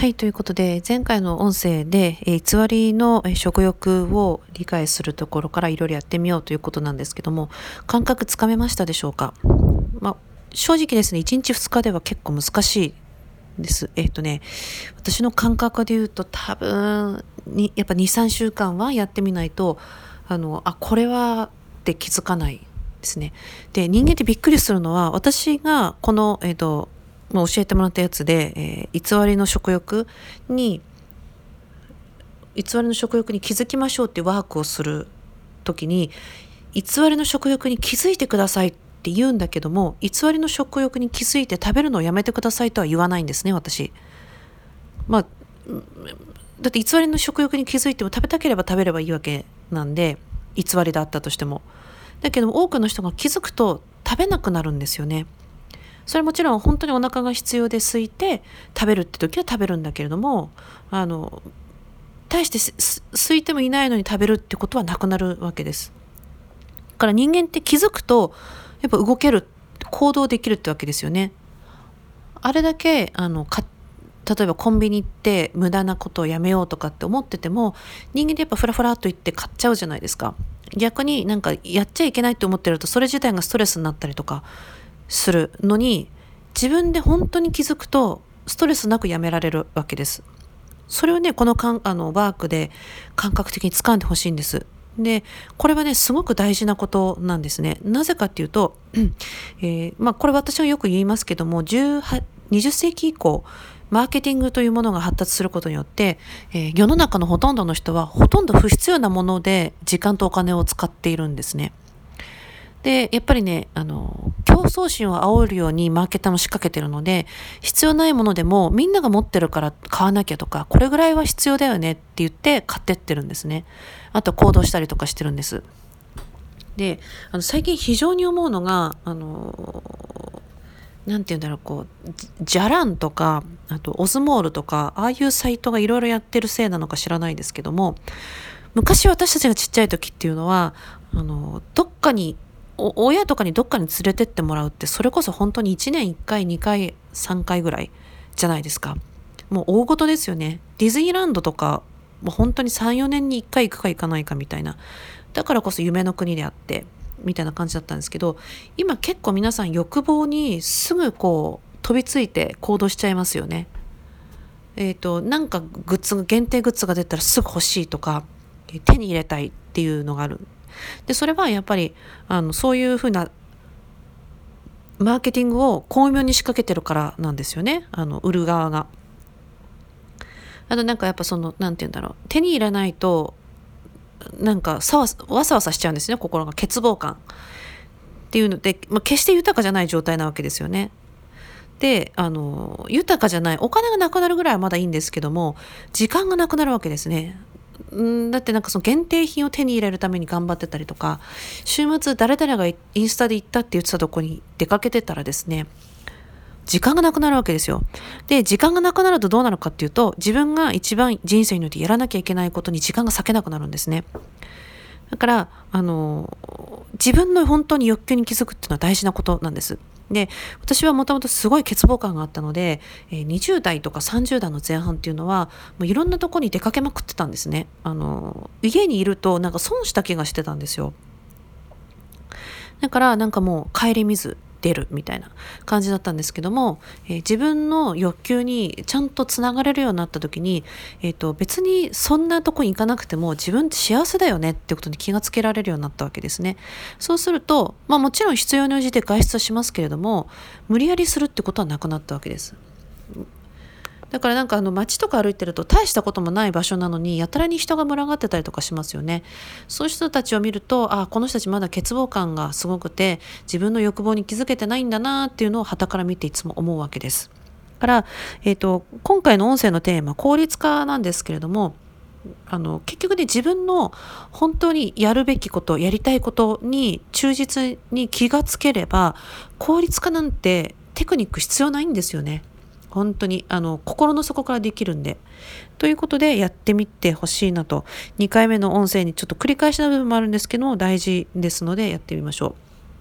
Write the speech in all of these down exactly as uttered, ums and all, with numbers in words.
はい、ということで、前回の音声で、えー偽りのえー食欲を理解するところからいろいろやってみようということなんですけども、感覚つかめましたでしょうか？まあ、正直ですね、いちにちふつかでは結構難しいです。えっとね、私の感覚で言うと多分に、やっぱに、さんしゅうかんはやってみないと、あの、あ、これはって気づかないですね。で、人間ってびっくりするのは、私がこの、えっと、まあ、教えてもらったやつで、えー偽りの食欲に、偽りの食欲に気づきましょうってワークをするときに、偽りの食欲に気づいてくださいって言うんだけども、偽りの食欲に気づいて食べるのをやめてくださいとは言わないんですね、私。まあ、だって偽りの食欲に気づいても食べたければ食べればいいわけなんで、偽りだったとしても。だけど多くの人が気づくと食べなくなるんですよね。それはもちろん本当にお腹が必要で空いて食べるって時は食べるんだけれども、あの大してす空いてもいないのに食べるってことはなくなるわけです。だから人間って気づくとやっぱ動ける、行動できるってわけですよね。あれだけあのか例えばコンビニ行って無駄なことをやめようとかって思ってても、人間ってやっぱフラフラっと行って買っちゃうじゃないですか。逆になんかやっちゃいけないって思ってるとそれ自体がストレスになったりとかするのに、自分で本当に気づくとストレスなくやめられるわけです。それをね、このかんあのワークで感覚的に掴んでほしいんです。で、これはね、すごく大事なことなんですね。なぜかっていうと、えーまあ、これ私はよく言いますけども、じゅうはにじゅっせいき以降、マーケティングというものが発達することによって、えー世の中のほとんどの人はほとんど不必要なもので時間とお金を使っているんですね。で、やっぱりね、あの、競争心を煽るようにマーケターも仕掛けてるので、必要ないものでもみんなが持ってるから買わなきゃとか、これぐらいは必要だよねって言って買ってってるんですね。あと行動したりとかしてるんです。で、あの最近非常に思うのが、あの、なんて言うんだろう、こう、じゃらんとか、あとオズモールとか、ああいうサイトがいろいろやってるせいなのか知らないですけども、昔私たちがちっちゃい時っていうのは、あの、どっかにお親とかにどっかに連れてってもらうって、それこそ本当にいちねんいっかいにかいさんかいぐらいじゃないですか。もう大事ですよね。ディズニーランドとかもう本当にさん、よねんにいっかい行くか行かないかみたいな、だからこそ夢の国であってみたいな感じだったんですけど、今結構皆さん欲望にすぐこう飛びついて行動しちゃいますよね。えっとなんかグッズ限定グッズが出たらすぐ欲しいとか、手に入れたいっていうのがある。でそれはやっぱりあのそういうふうなマーケティングを巧妙に仕掛けてるからなんですよね、あの売る側が。あとなんかやっぱそのなんて言うんだろう、手に入れないとなんかさわわさわさしちゃうんですね、心が。欠乏感っていうので、まあ、決して豊かじゃない状態なわけですよね。であの豊かじゃない、お金がなくなるぐらいはまだいいんですけども、時間がなくなるわけですね。んだってなんかその限定品を手に入れるために頑張ってたりとか、週末誰々がインスタで行ったって言ってたとこに出かけてたらですね、時間がなくなるわけですよ。で時間がなくなるとどうなるかっていうと、自分が一番人生においてやらなきゃいけないことに時間が割けなくなるんですね。だからあの自分の本当に欲求に気づくっていうのは大事なことなんです。で私はもともとすごい欠乏感があったので、えーにじゅう代とかさんじゅう代の前半っていうのはもういろんなとこに出かけまくってたんですね。あの家にいるとなんか損した気がしてたんですよ。だからなんかもう帰り見ず出るみたいな感じだったんですけども、えー自分の欲求にちゃんとつながれるようになった時に、えーと別にそんなとこに行かなくても自分って幸せだよねってことに気がつけられるようになったわけですね。そうすると、まあ、もちろん必要に応じて外出はしますけれども、無理やりするってことはなくなったわけです。だからなんかあの街とか歩いてると大したこともない場所なのにやたらに人が群がってたりとかしますよね。そういう人たちを見ると、あ、この人たちまだ欠乏感がすごくて自分の欲望に気づけてないんだなっていうのを傍から見ていつも思うわけです。だから、えーと、今回の音声のテーマ効率化なんですけれども、あの結局ね、自分の本当にやるべきこと、やりたいことに忠実に気がつければ、効率化なんてテクニック必要ないんですよね。本当にあの心の底からできるんで。ということでやってみてほしいなと、にかいめの音声にちょっと繰り返しな部分もあるんですけども大事ですのでやってみましょう。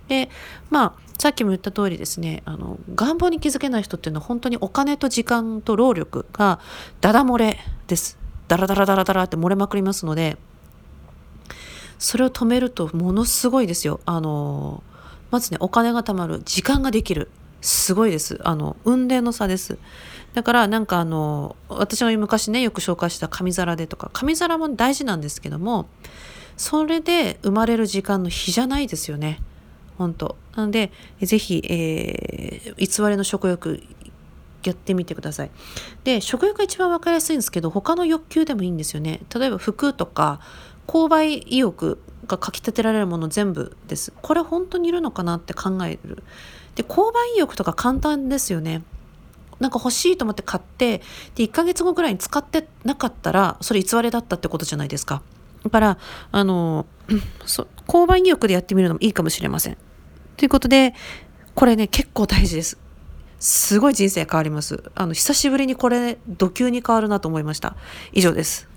で、まあさっきも言った通りですね、あの願望に気づけない人っていうのは本当にお金と時間と労力がダダ漏れです。ダラダラダラダラって漏れまくりますので、それを止めるとものすごいですよ。あのまずね、お金が貯まる、時間ができる、すごいです。あの雲泥の差です。だからなんかあの私が昔ねよく紹介した紙皿でとか、紙皿も大事なんですけども、それで生まれる時間の比じゃないですよね。本当なのでぜひ、えー、偽りの食欲やってみてください。で、食欲が一番わかりやすいんですけど、他の欲求でもいいんですよね。例えば服とか購買意欲がかき立てられるもの全部です。これ本当にいるのかなって考える。で、購買意欲とか簡単ですよね。なんか欲しいと思って買って、でいっかげつごぐらいに使ってなかったらそれ偽りだったってことじゃないですか。だからあのそ購買意欲でやってみるのもいいかもしれません。ということで、これね結構大事です。すごい人生変わります。あの久しぶりにこれ度級に変わるなと思いました。以上です。